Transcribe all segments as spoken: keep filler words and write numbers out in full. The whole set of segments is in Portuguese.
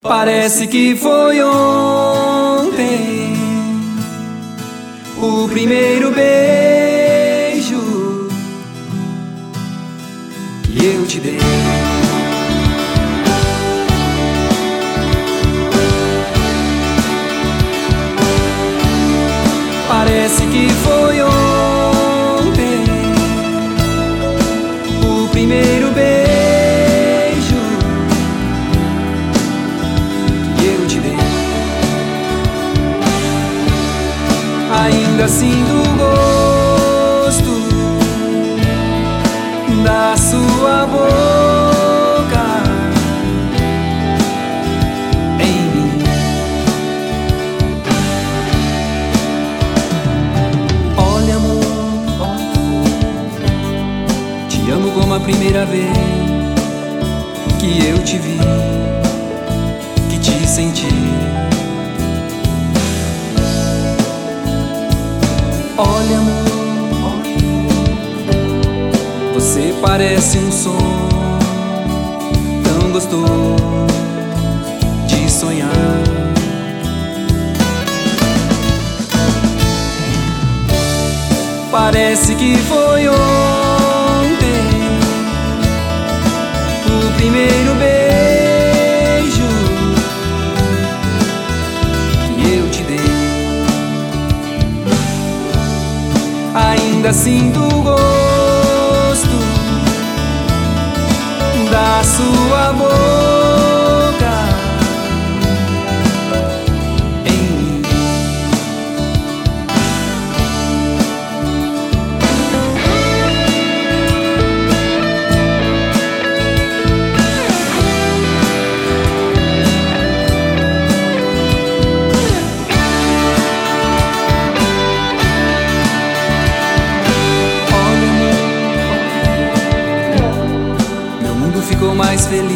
Parece que foi ontem o primeiro beijo que eu te dei. Parece que foi ontem o primeiro beijo que eu te dei. Ainda sinto o gosto da sua boca em mim. Olha, amor, te amo como a primeira vez que eu te vi, que te senti. Olha, amor, você parece um som tão gostoso de sonhar. Parece que foi ontem o primeiro beijo que eu te dei. Ainda sinto o gosto da sua boca em mim. Ficou mais feliz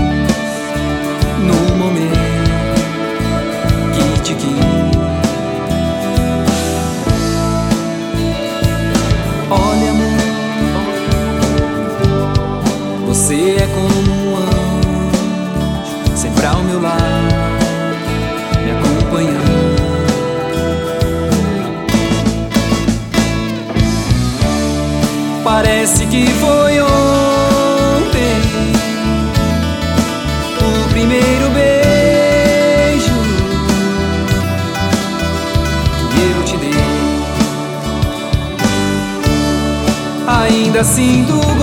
no momento que te quis. Olha, amor, você é como um anjo, sempre ao meu lado, me acompanhando. Parece que foi ontem o primeiro beijo que eu te dei. Ainda sinto